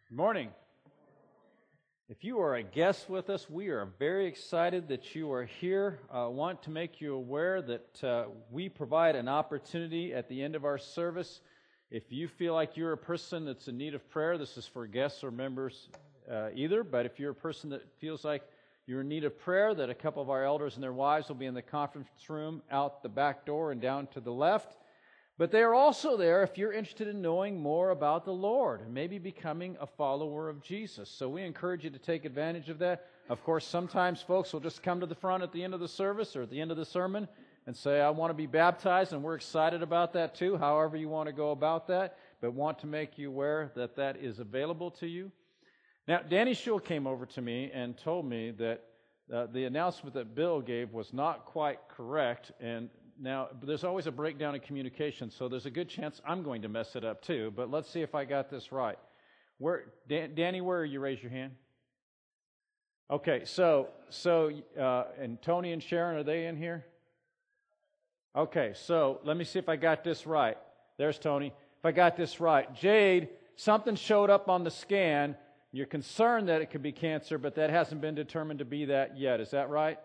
Good morning. If you are a guest with us, we are very excited that you are here. I want to make you aware that we provide an opportunity at the end of our service. If you feel like you're a person that's in need of prayer, this is for guests or members either, but if you're a person that feels like you're in need of prayer, that a couple of our elders and their wives will be in the conference room out the back door and down to the left. But they are also there if you're interested in knowing more about the Lord and maybe becoming a follower of Jesus. So we encourage you to take advantage of that. Of course, sometimes folks will just come to the front at the end of the service or at the end of the sermon and say, I want to be baptized, and we're excited about that too, however you want to go about that, but want to make you aware that that is available to you. Now, Danny Schul came over to me and told me that the announcement that Bill gave was not quite correct, and now, there's always a breakdown in communication, so there's a good chance I'm going to mess it up too, but let's see if I got this right. Danny, where are you? Raise your hand. Okay, so and Tony and Sharon, are they in here? Okay, so let me see if I got this right. There's Tony. If I got this right. Jade, something showed up on the scan. You're concerned that it could be cancer, but that hasn't been determined to be that yet. Is that right?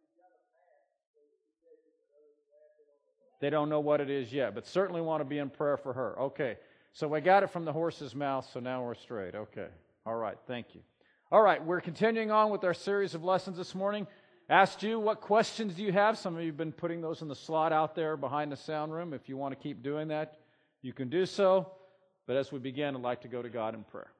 They don't know what it is yet, but certainly want to be in prayer for her. Okay, so I got it from the horse's mouth, so now we're straight. Okay, all right, thank you. All right, we're continuing on with our series of lessons this morning. Asked you, what questions do you have? Some of you have been putting those in the slot out there behind the sound room. If you want to keep doing that, you can do so. But as we begin, I'd like to go to God in prayer.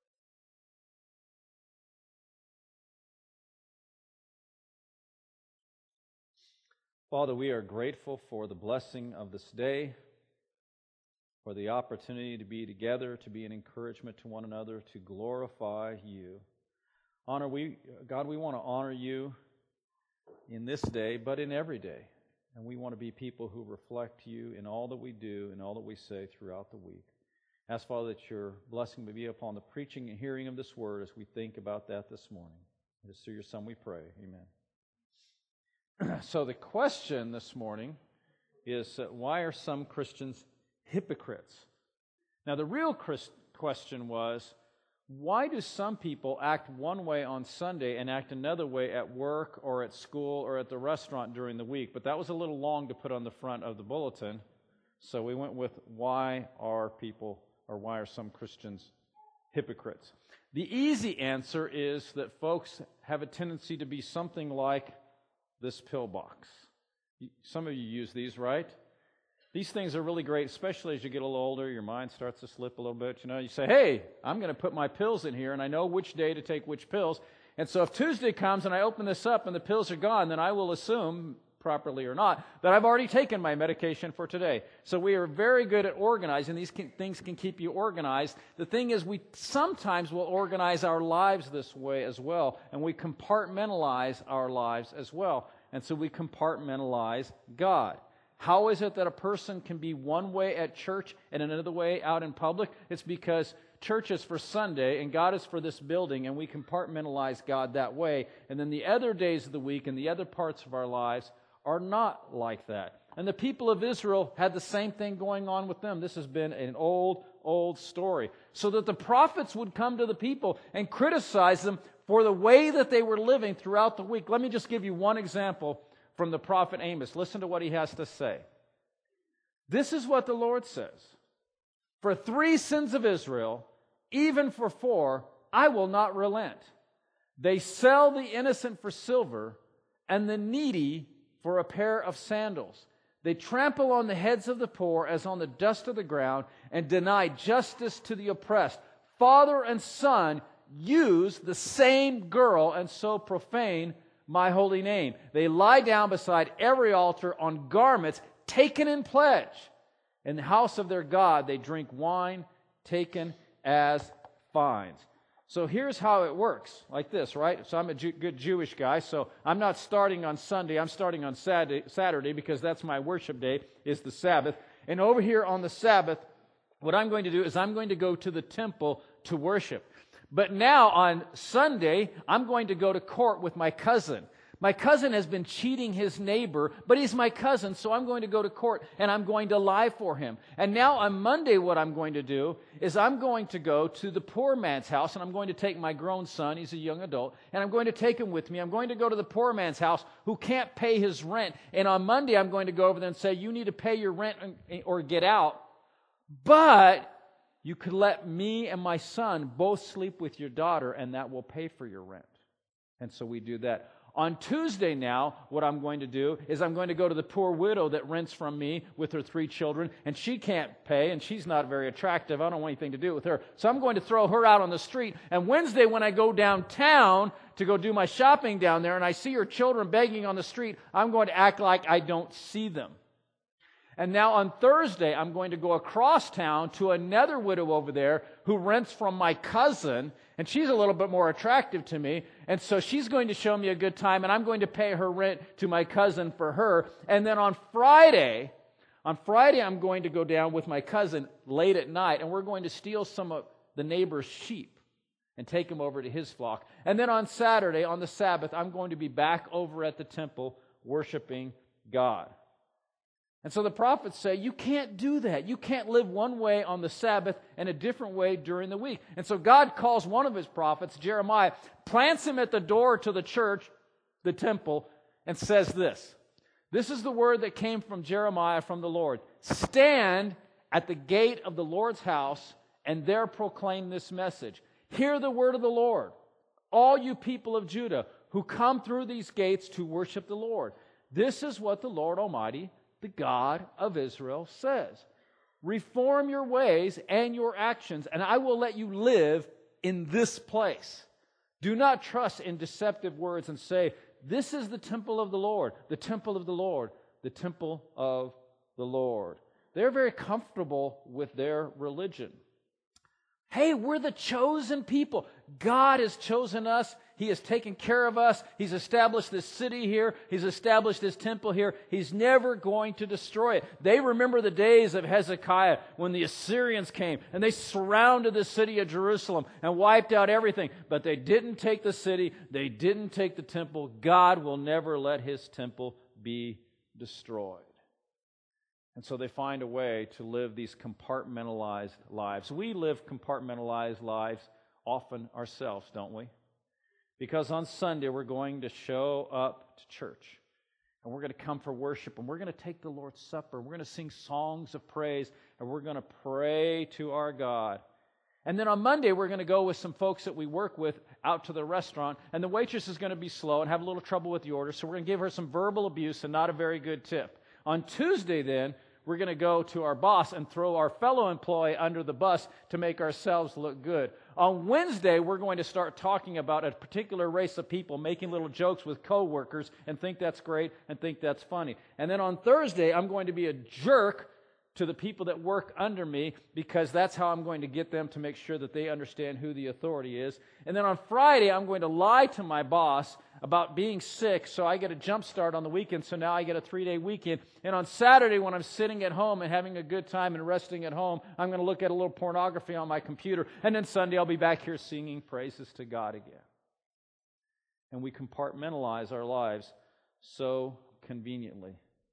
Father, we are grateful for the blessing of this day, for the opportunity to be together, to be an encouragement to one another, to glorify you. God, we want to honor you in this day, but in every day. And we want to be people who reflect you in all that we do and all that we say throughout the week. Ask, Father, that your blessing may be upon the preaching and hearing of this word as we think about that this morning. It is through your Son we pray. Amen. So the question this morning is, why are some Christians hypocrites? Now the real question was, why do some people act one way on Sunday and act another way at work or at school or at the restaurant during the week? But that was a little long to put on the front of the bulletin, so we went with why are some Christians hypocrites? The easy answer is that folks have a tendency to be something like this pill box. Some of you use these, right? These things are really great, especially as you get a little older. Your mind starts to slip a little bit. You say, hey, I'm going to put my pills in here, and I know which day to take which pills. And so if Tuesday comes and I open this up and the pills are gone, then I will assume, properly or not, that I've already taken my medication for today. So we are very good at organizing. These things can keep you organized. The thing is, we sometimes will organize our lives this way as well, and we compartmentalize our lives as well. And so we compartmentalize God. How is it that a person can be one way at church and another way out in public? It's because church is for Sunday and God is for this building, and we compartmentalize God that way. And then the other days of the week and the other parts of our lives are not like that. And the people of Israel had the same thing going on with them. This has been an old story. So that the prophets would come to the people and criticize them for the way that they were living throughout the week. Let me just give you one example from the prophet Amos. Listen to what he has to say. This is what the Lord says. For 3 sins of Israel, even for 4, I will not relent. They sell the innocent for silver and the needy for a pair of sandals. They trample on the heads of the poor as on the dust of the ground and deny justice to the oppressed. Father and son use the same girl and so profane my holy name. They lie down beside every altar on garments taken in pledge. In the house of their God they drink wine taken as fines. So here's how it works, like this, right? So I'm a good Jewish guy, so I'm not starting on Sunday, I'm starting on Saturday because that's my worship day, is the Sabbath. And over here on the Sabbath, what I'm going to do is I'm going to go to the temple to worship. But now on Sunday, I'm going to go to court with my cousin. My cousin has been cheating his neighbor, but he's my cousin, so I'm going to go to court and I'm going to lie for him. And now on Monday what I'm going to do is I'm going to go to the poor man's house and I'm going to take my grown son, he's a young adult, and I'm going to take him with me. I'm going to go to the poor man's house who can't pay his rent. And on Monday I'm going to go over there and say, you need to pay your rent or get out. But you could let me and my son both sleep with your daughter and that will pay for your rent. And so we do that. On Tuesday now, what I'm going to do is I'm going to go to the poor widow that rents from me with her 3 children, and she can't pay, and she's not very attractive. I don't want anything to do with her. So I'm going to throw her out on the street. And Wednesday, when I go downtown to go do my shopping down there, and I see her children begging on the street, I'm going to act like I don't see them. And now on Thursday, I'm going to go across town to another widow over there who rents from my cousin, and she's a little bit more attractive to me, and so she's going to show me a good time, and I'm going to pay her rent to my cousin for her. And then on Friday, I'm going to go down with my cousin late at night, and we're going to steal some of the neighbor's sheep and take them over to his flock. And then on Saturday, on the Sabbath, I'm going to be back over at the temple worshiping God. And so the prophets say, you can't do that. You can't live one way on the Sabbath and a different way during the week. And so God calls one of his prophets, Jeremiah, plants him at the door to the church, the temple, and says this. This is the word that came from Jeremiah from the Lord. Stand at the gate of the Lord's house and there proclaim this message. Hear the word of the Lord, all you people of Judah who come through these gates to worship the Lord. This is what the Lord Almighty, the God of Israel, says. Reform your ways and your actions, and I will let you live in this place. Do not trust in deceptive words and say, this is the temple of the Lord, the temple of the Lord, the temple of the Lord. They're very comfortable with their religion. Hey, we're the chosen people. God has chosen us. He has taken care of us. He's established this city here. He's established this temple here. He's never going to destroy it. They remember the days of Hezekiah when the Assyrians came and they surrounded the city of Jerusalem and wiped out everything. But they didn't take the city. They didn't take the temple. God will never let His temple be destroyed. And so they find a way to live these compartmentalized lives. We live compartmentalized lives often ourselves, don't we? Because on Sunday we're going to show up to church. And we're going to come for worship. And we're going to take the Lord's Supper. We're going to sing songs of praise. And we're going to pray to our God. And then on Monday we're going to go with some folks that we work with out to the restaurant. And the waitress is going to be slow and have a little trouble with the order. So we're going to give her some verbal abuse and not a very good tip. On Tuesday then, we're going to go to our boss and throw our fellow employee under the bus to make ourselves look good. On Wednesday, we're going to start talking about a particular race of people, making little jokes with coworkers and think that's great and think that's funny. And then on Thursday, I'm going to be a jerk to the people that work under me because that's how I'm going to get them to make sure that they understand who the authority is. And then on Friday, I'm going to lie to my boss about being sick, so I get a jump start on the weekend, so now I get a 3-day weekend. And on Saturday, when I'm sitting at home and having a good time and resting at home, I'm going to look at a little pornography on my computer. And then Sunday, I'll be back here singing praises to God again. And we compartmentalize our lives so conveniently.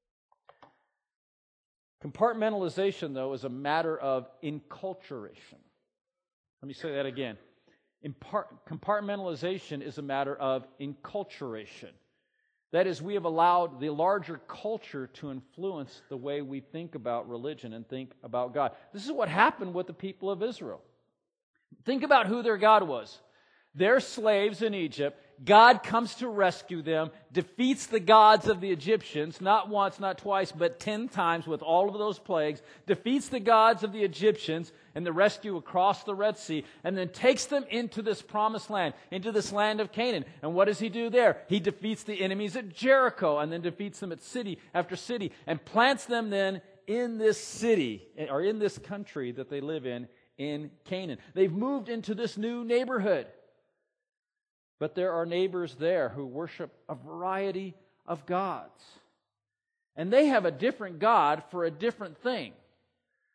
Compartmentalization, though, is a matter of enculturation. Let me say that again. Compartmentalization is a matter of enculturation. That is, we have allowed the larger culture to influence the way we think about religion and think about God. This is what happened with the people of Israel. Think about who their God was. They're slaves in Egypt. God comes to rescue them, defeats the gods of the Egyptians, not once, not twice, but 10 times with all of those plagues, defeats the gods of the Egyptians and the rescue across the Red Sea, and then takes them into this promised land, into this land of Canaan. And what does He do there? He defeats the enemies at Jericho and then defeats them at city after city and plants them then in this city, or in this country that they live in Canaan. They've moved into this new neighborhood. But there are neighbors there who worship a variety of gods. And they have a different God for a different thing. I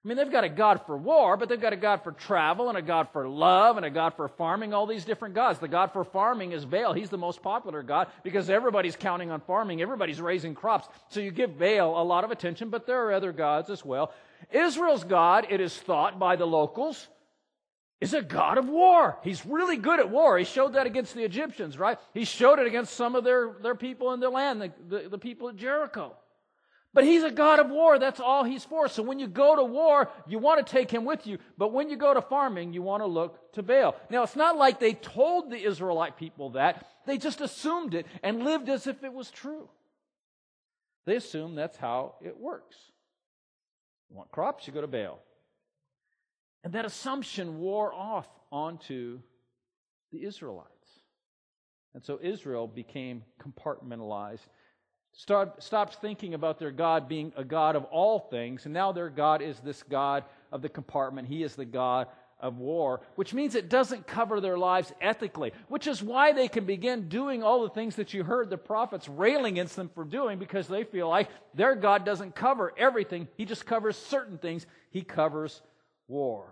I mean, they've got a God for war, but they've got a God for travel and a God for love and a God for farming, all these different gods. The God for farming is Baal. He's the most popular God because everybody's counting on farming. Everybody's raising crops. So you give Baal a lot of attention, but there are other gods as well. Israel's God, it is thought by the locals, is a God of war. He's really good at war. He showed that against the Egyptians, right? He showed it against some of their people in their land, the people at Jericho. But he's a God of war. That's all he's for. So when you go to war, you want to take him with you. But when you go to farming, you want to look to Baal. Now, it's not like they told the Israelite people that. They just assumed it and lived as if it was true. They assumed that's how it works. You want crops, you go to Baal. And that assumption wore off onto the Israelites. And so Israel became compartmentalized. Stopped thinking about their God being a God of all things, and now their God is this God of the compartment. He is the God of war, which means it doesn't cover their lives ethically, which is why they can begin doing all the things that you heard the prophets railing against them for doing, because they feel like their God doesn't cover everything. He just covers certain things. He covers war.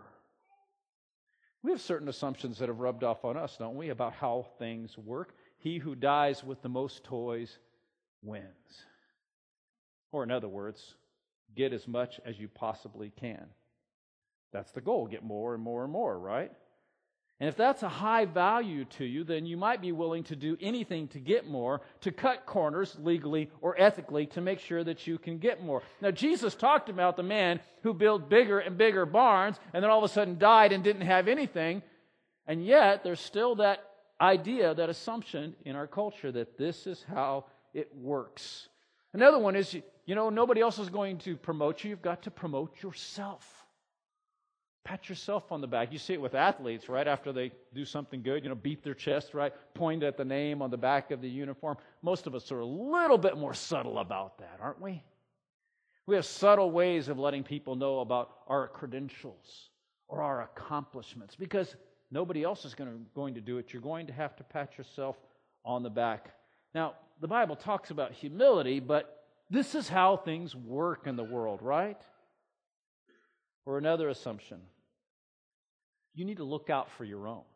We have certain assumptions that have rubbed off on us, don't we, about how things work. He who dies with the most toys wins. Or in other words, get as much as you possibly can. That's the goal, get more and more and more, right? And if that's a high value to you, then you might be willing to do anything to get more, to cut corners legally or ethically to make sure that you can get more. Now, Jesus talked about the man who built bigger and bigger barns and then all of a sudden died and didn't have anything. And yet, there's still that idea, that assumption in our culture that this is how it works. Another one is, nobody else is going to promote you. You've got to promote yourself. Pat yourself on the back. You see it with athletes, right? After they do something good, beat their chest, right? Point at the name on the back of the uniform. Most of us are a little bit more subtle about that, aren't we? We have subtle ways of letting people know about our credentials or our accomplishments because nobody else is going to do it. You're going to have to pat yourself on the back. Now, the Bible talks about humility, but this is how things work in the world, right? Or another assumption. You need to look out for your own.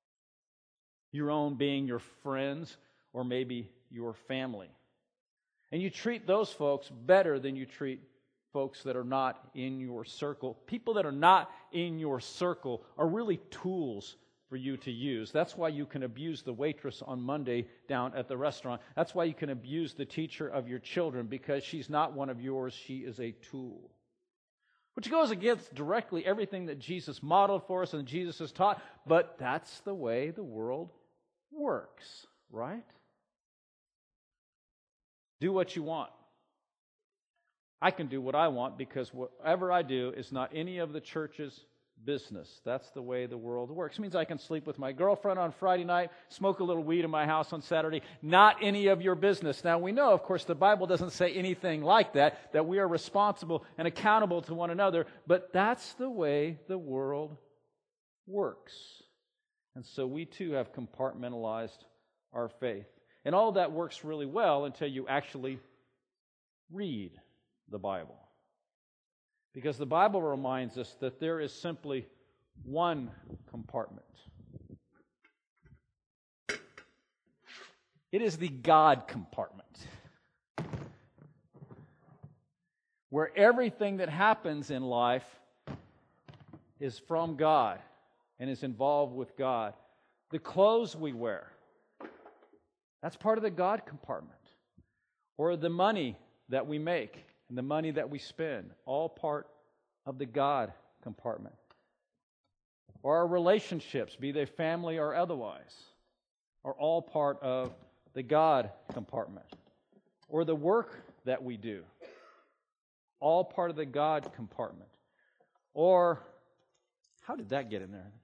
Your own being your friends or maybe your family. And you treat those folks better than you treat folks that are not in your circle. People that are not in your circle are really tools for you to use. That's why you can abuse the waitress on Monday down at the restaurant. That's why you can abuse the teacher of your children because she's not one of yours. She is a tool. Which goes against directly everything that Jesus modeled for us and Jesus has taught, but that's the way the world works, right? Do what you want. I can do what I want because whatever I do is not any of the church's business. That's the way the world works. It means I can sleep with my girlfriend on Friday night, smoke a little weed in my house on Saturday. Not any of your business. Now we know, of course, the Bible doesn't say anything like that we are responsible and accountable to one another, but that's the way the world works. And so we too have compartmentalized our faith. And all that works really well until you actually read the Bible. Because the Bible reminds us that there is simply one compartment. It is the God compartment. Where everything that happens in life is from God and is involved with God. The clothes we wear, that's part of the God compartment. Or the money that we make and the money that we spend, all part of the God compartment. Or our relationships, be they family or otherwise, are all part of the God compartment. Or the work that we do, all part of the God compartment. Or, how did that get in there?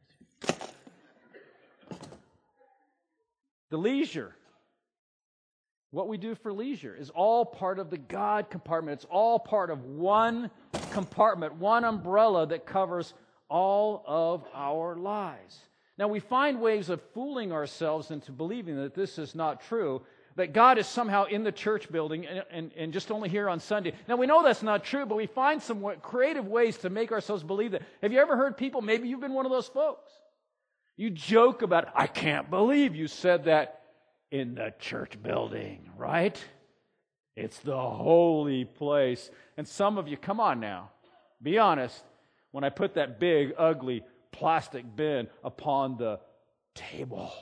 The leisure. What we do for leisure is all part of the God compartment. It's all part of one compartment, one umbrella that covers all of our lives. Now, we find ways of fooling ourselves into believing that this is not true, that God is somehow in the church building and just only here on Sunday. Now, we know that's not true, but we find some creative ways to make ourselves believe that. Have you ever heard people, maybe you've been one of those folks, you joke about, I can't believe you said that in the church building, right? It's the holy place. And some of you, come on now, be honest, when I put that big, ugly plastic bin upon the table,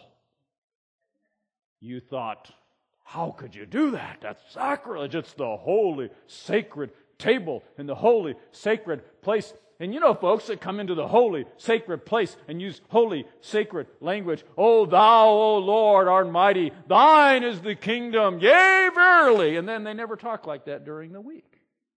you thought, how could you do that? That's sacrilege. It's the holy, sacred table in the holy, sacred place. And you know folks that come into the holy, sacred place and use holy, sacred language. O thou, O Lord, art mighty. Thine is the kingdom. Yea, verily. And then they never talk like that during the week.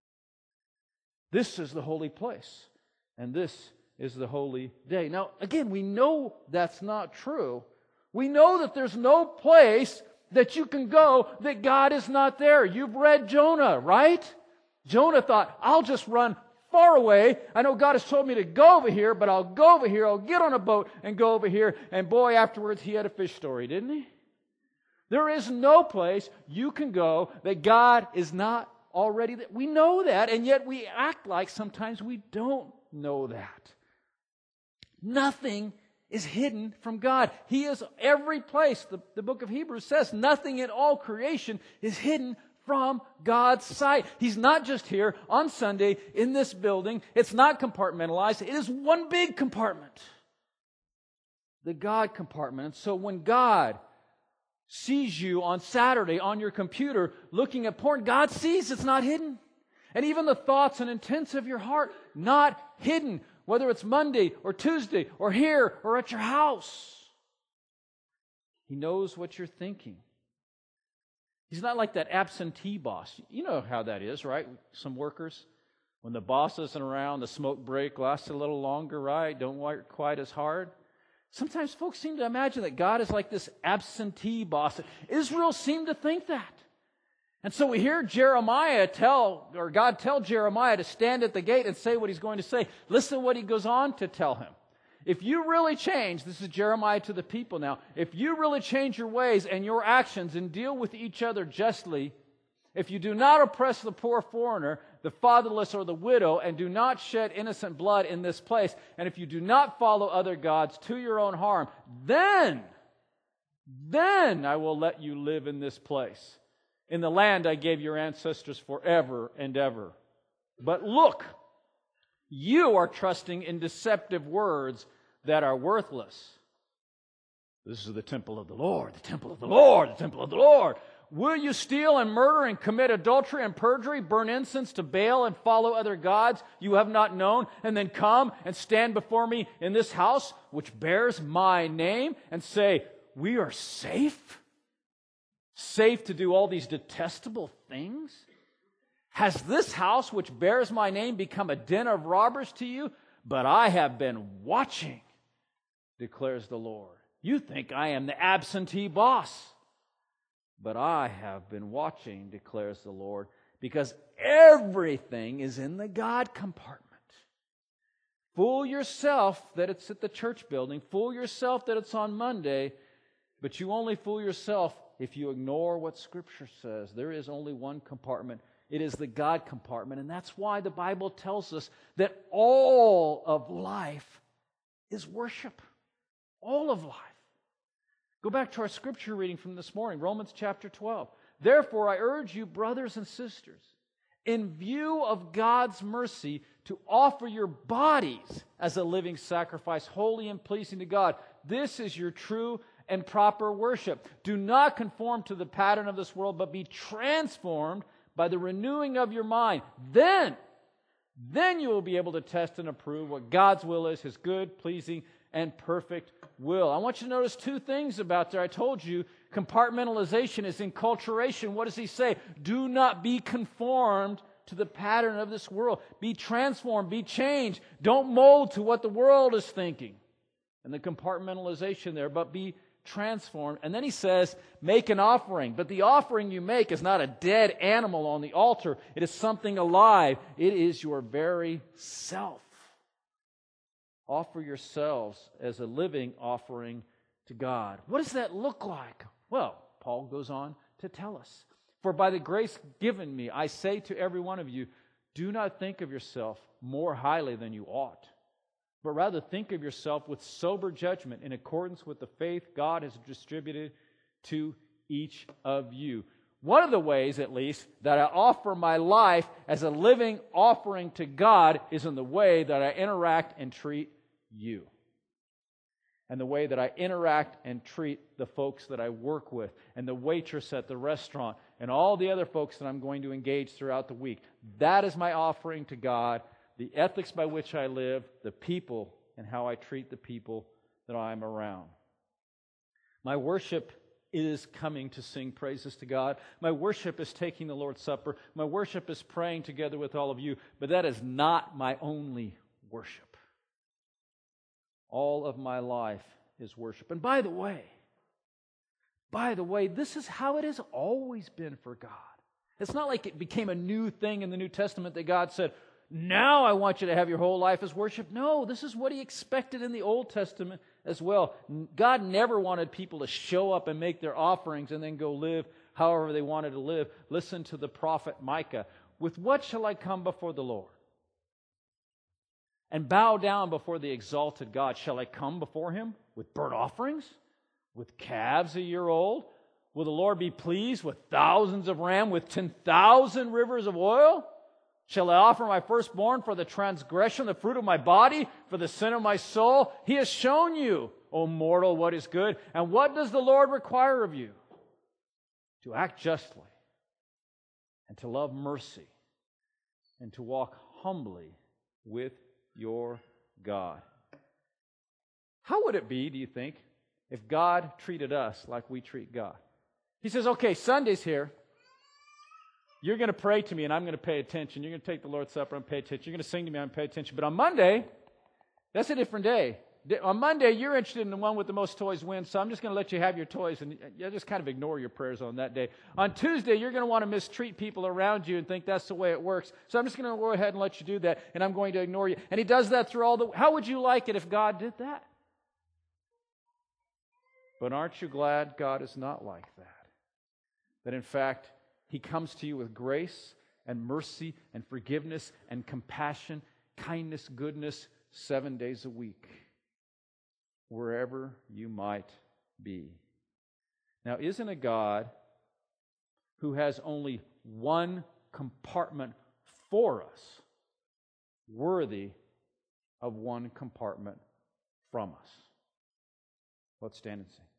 This is the holy place. And this is the holy day. Now, again, we know that's not true. We know that there's no place that you can go that God is not there. You've read Jonah, right? Jonah thought, I'll just run far away. I know God has told me to go over here, but I'll go over here. I'll get on a boat and go over here. And boy, afterwards, he had a fish story, didn't he? There is no place you can go that God is not already there. We know that, and yet we act like sometimes we don't know that. Nothing is hidden from God. He is every place. The book of Hebrews says nothing in all creation is hidden from God's sight. He's not just here on Sunday in this building. It's not compartmentalized. It is one big compartment. The God compartment. And so when God sees you on Saturday on your computer looking at porn, God sees it's not hidden. And even the thoughts and intents of your heart, not hidden. Whether it's Monday or Tuesday or here or at your house. He knows what you're thinking. He's not like that absentee boss. You know how that is, right? Some workers, when the boss isn't around, the smoke break lasts a little longer, right? Don't work quite as hard. Sometimes folks seem to imagine that God is like this absentee boss. Israel seemed to think that. And so we hear God tell Jeremiah to stand at the gate and say what he's going to say. Listen to what he goes on to tell him. If you really change, this is Jeremiah to the people now, if you really change your ways and your actions and deal with each other justly, if you do not oppress the poor foreigner, the fatherless or the widow, and do not shed innocent blood in this place, and if you do not follow other gods to your own harm, then I will let you live in this place. In the land I gave your ancestors forever and ever. But look, you are trusting in deceptive words that are worthless. This is the temple of the Lord, the temple of the Lord, the temple of the Lord. Will you steal and murder and commit adultery and perjury, burn incense to Baal and follow other gods you have not known, and then come and stand before me in this house which bears my name and say, we are safe? Safe to do all these detestable things? Has this house which bears my name become a den of robbers to you? But I have been watching, declares the Lord. You think I am the absentee boss. But I have been watching, declares the Lord, because everything is in the God compartment. Fool yourself that it's at the church building. Fool yourself that it's on Monday. But you only fool yourself if you ignore what Scripture says. There is only one compartment. It is the God compartment. And that's why the Bible tells us that all of life is worship. All of life. Go back to our Scripture reading from this morning, Romans chapter 12. Therefore, I urge you, brothers and sisters, in view of God's mercy, to offer your bodies as a living sacrifice, holy and pleasing to God. This is your true and proper worship. Do not conform to the pattern of this world, but be transformed by the renewing of your mind. Then you will be able to test and approve what God's will is, His good, pleasing, and perfect will. I want you to notice two things about there. I told you compartmentalization is enculturation. What does he say? Do not be conformed to the pattern of this world. Be transformed, be changed. Don't mold to what the world is thinking. And the compartmentalization there, but be transformed. And then he says, make an offering. But the offering you make is not a dead animal on the altar. It is something alive. It is your very self. Offer yourselves as a living offering to God. What does that look like? Well, Paul goes on to tell us. For by the grace given me, I say to every one of you, do not think of yourself more highly than you ought, but rather think of yourself with sober judgment in accordance with the faith God has distributed to each of you. One of the ways, at least, that I offer my life as a living offering to God is in the way that I interact and treat you. And the way that I interact and treat the folks that I work with, and the waitress at the restaurant, and all the other folks that I'm going to engage throughout the week. That is my offering to God, the ethics by which I live, the people, and how I treat the people that I'm around. My worship is coming to sing praises to God. My worship is taking the Lord's Supper. My worship is praying together with all of you. But that is not my only worship. All of my life is worship. And by the way, this is how it has always been for God. It's not like it became a new thing in the New Testament that God said, now I want you to have your whole life as worship. No, this is what He expected in the Old Testament as well. God never wanted people to show up and make their offerings and then go live however they wanted to live. Listen to the prophet Micah. With what shall I come before the Lord? And bow down before the exalted God? Shall I come before Him with burnt offerings? With calves a year old? Will the Lord be pleased with thousands of rams, with 10,000 rivers of oil? Shall I offer my firstborn for the transgression, the fruit of my body, for the sin of my soul? He has shown you, O mortal, what is good. And what does the Lord require of you? To act justly, and to love mercy, and to walk humbly with your God. How would it be, do you think, if God treated us like we treat God? He says, okay, Sunday's here. You're going to pray to me and I'm going to pay attention. You're going to take the Lord's Supper and pay attention. You're going to sing to me and pay attention. But on Monday, that's a different day. On Monday, you're interested in the one with the most toys wins, so I'm just going to let you have your toys, and you just kind of ignore your prayers on that day. On Tuesday, you're going to want to mistreat people around you and think that's the way it works, so I'm just going to go ahead and let you do that, and I'm going to ignore you. And He does that through all the... How would you like it if God did that? But aren't you glad God is not like that? That in fact, He comes to you with grace and mercy and forgiveness and compassion, kindness, goodness, 7 days a week, wherever you might be. Now, isn't a God who has only one compartment for us worthy of one compartment from us? Let's stand and sing.